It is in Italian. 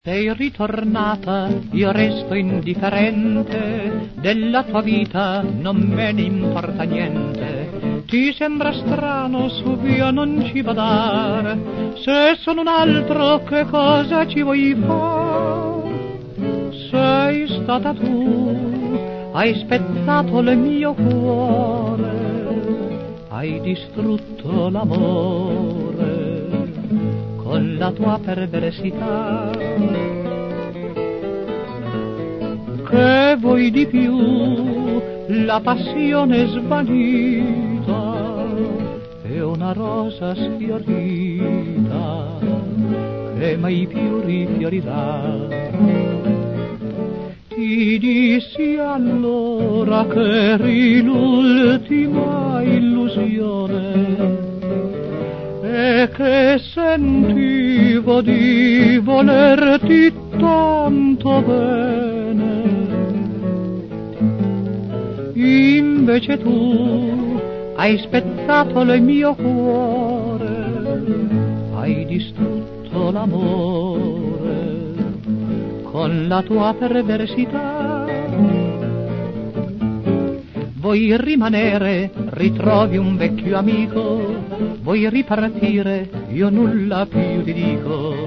Sei ritornata, io resto indifferente, della tua vita non me ne importa niente. Ti sembra strano, su via non ci badare, se sono un altro che cosa ci vuoi fare? Sei stata tu, hai spezzato il mio cuore, hai distrutto l'amore con la tua perversità. Che vuoi di più? La passione svanita è una rosa sfiorita che mai più rifiorirà. Ti dissi allora che eri l'ultima illusione e che sentivo di volerti tanto bene. Invece tu hai spezzato il mio cuore, hai distrutto l'amore con la tua perversità. Vuoi rimanere, ritrovi un vecchio amico, vuoi ripartire, io nulla più ti dico.